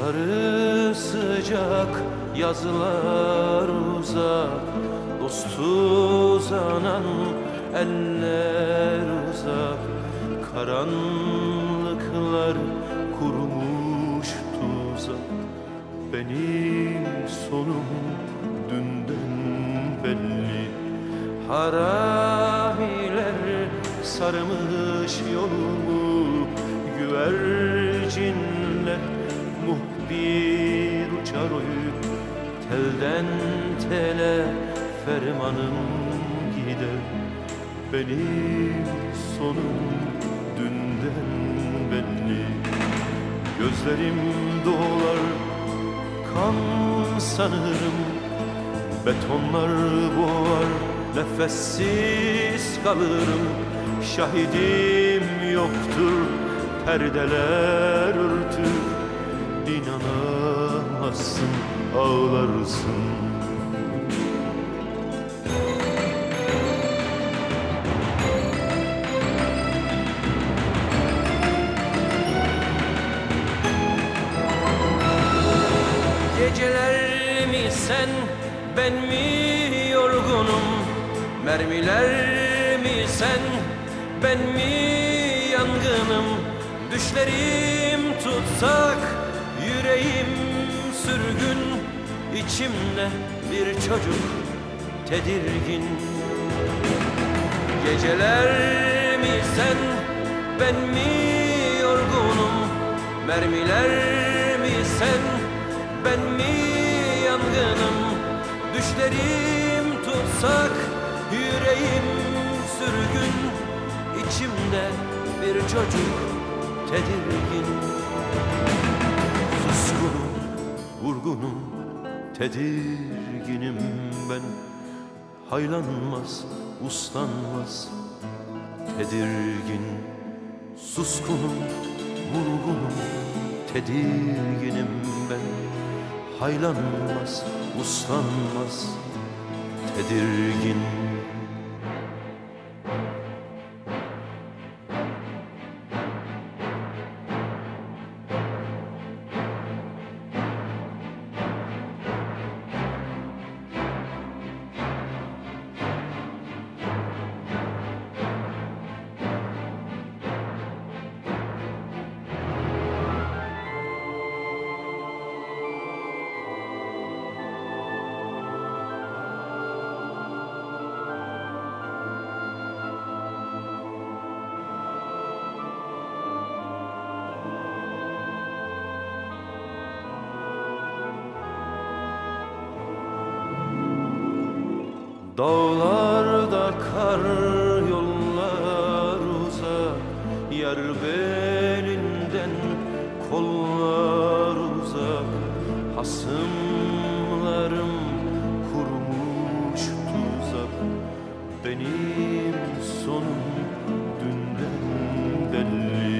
Kışları sıcak, yazlar uzak, dostu uzanan eller uzak. Karanlıklar kurmuş tuzak. Benim sonum dünden belli. Haramiler sarmış yolumu, güvercinler muhbir uçar oy. Telden tele fermanım gider. Benim sonum dünden belli. Gözlerim dolar, kan sanırım. Betonlar boğar, nefessiz kalırım. Şahidim yoktur, perdeler örtür. İnanamazsın, ağlarsın. Geceler mi sen, ben mi yorgunum? Mermiler mi sen, ben mi yangınım? Düşlerim tutsak, yüreğim sürgün. İçimde bir çocuk tedirgin. Geceler mi sen, ben mi yorgunum? Mermiler mi sen, ben mi yangınım? Düşlerim tutsak, yüreğim sürgün. İçimde bir çocuk tedirgin. Suskunum, vurgunum, tedirginim ben. Haylanmaz, uslanmaz, tedirgin. Suskunum, vurgunum, tedirginim ben. Haylanmaz, uslanmaz, tedirgin. Dağlarda kar, yollar uzak, yar belinden kollar uzak. Hasımlarım kurmuş tuzak. Benim sonum dünden belli.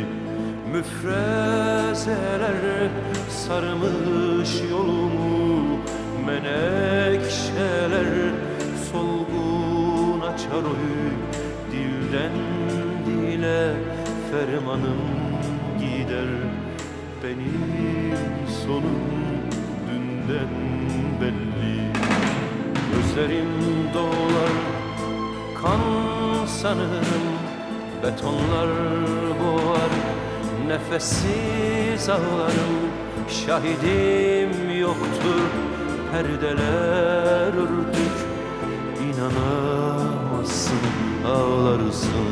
Müfrezeler sarmış yolumu, menekşeler solgun açar oy. Dilden dile fermanım gider. Benim sonum dünden belli. Gözlerim dolar, kan sanırım. Betonlar boğar, nefessiz ağlarım. Şahidim yoktur, perdeler örtük. İnanamazsın, ağlarsın.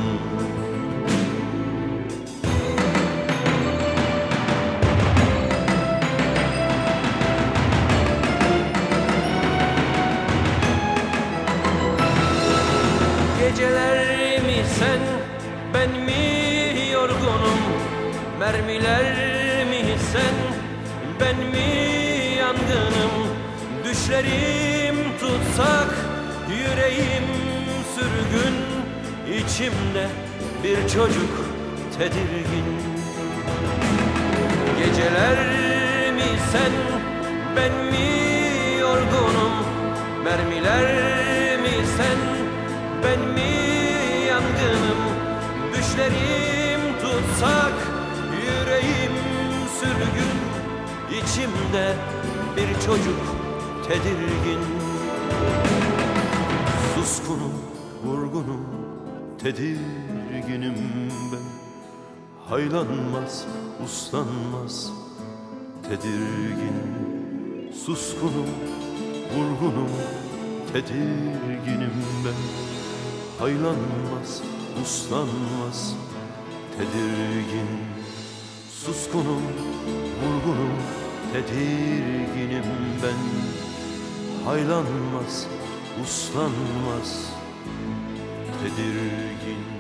Geceler mi sen, ben mi yorgunum? Mermiler mi sen, ben mi yangınım? Düşlerim tutsak, yüreğim sürgün. İçimde bir çocuk tedirgin. Geceler mi sen, ben mi yorgunum? Mermiler mi sen, ben mi yangınım? Düşlerim tutsak, yüreğim sürgün. İçimde bir çocuk tedirgin. Suskunum, vurgunum, tedirginim ben. Haylanmaz, uslanmaz, tedirgin. Suskunum, vurgunum, tedirginim ben. Haylanmaz, uslanmaz, tedirgin. Suskunum, vurgunum, tedirginim ben. Haylanmaz, uslanmaz, tedirgin.